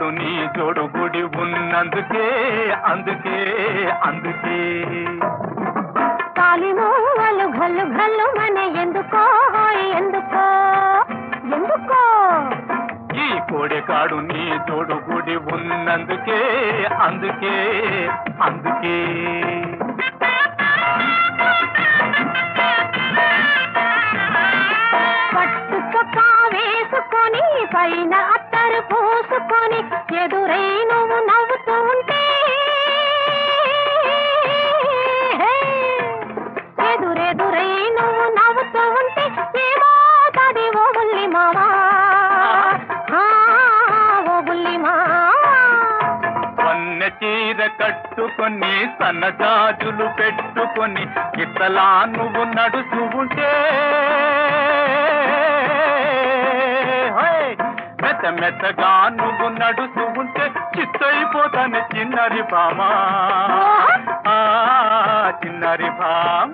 నీ జోడుగుడి ఉన్నందుకే అందుకే అందుకే కాలిమూవలు ఘల్లు ఘల్లు మనే ఎందుకో ఎందుకో ఎందుకో ఈ కోడెకాడు నీ జోడుగుడి ఉన్నందుకే అందుకే అందుకే పట్టుచొక్కా వేసుకొని పైన అత్తరు పూసుకొని ఎదురై నువ్వు నవ్వుతూ ఉంటే ఎదురెదురై నువ్వు నవ్వుతూ ఉంటే ఏమోతది ఓ బుల్లి మావా ఓ బుల్లి మావా వన్నె చీర కట్టుకొని సన్నజాజులు పెట్టుకొని ఇతలా నువ్వు నడుస్తూ ఉంటే మెత్త మెత్తగా నువ్వు నడుస్తూ ఉంటే చిత్తైపోతాను చిన్నరి భామ చిన్నరి భామ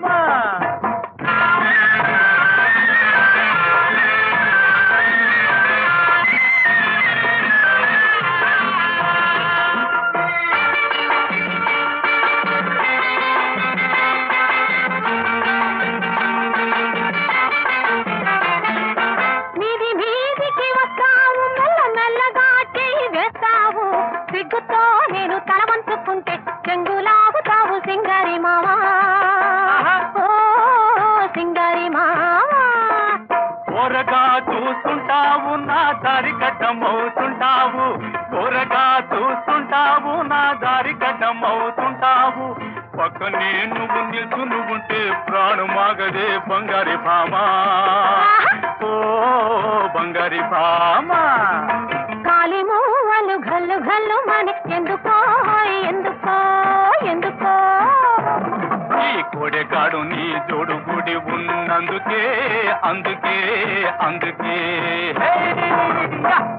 సిగ్గుతో నేను తల వంచుకుంటే చెంగులాగుతావు సింగారి మావా ఓ సింగారి మావా కూరగా చూస్తుంటావు నా దారి కట్టమవుతుంటావు కూరగా చూస్తుంటావు నా దారి కట్టమవుతుంటావు పక్కనే నువ్వు నిల్చుని ఉంటే ప్రాణమాగదే బంగారి భామా ఓ బంగారి భామా కాలిమూవలు ఘల్లు ఘల్లు మని ఎందుకో ఎందుకో ఎందుకో ఈ కోడెకాడు నీ జోడుగుడి ఉన్నందుకే అందుకే అందుకే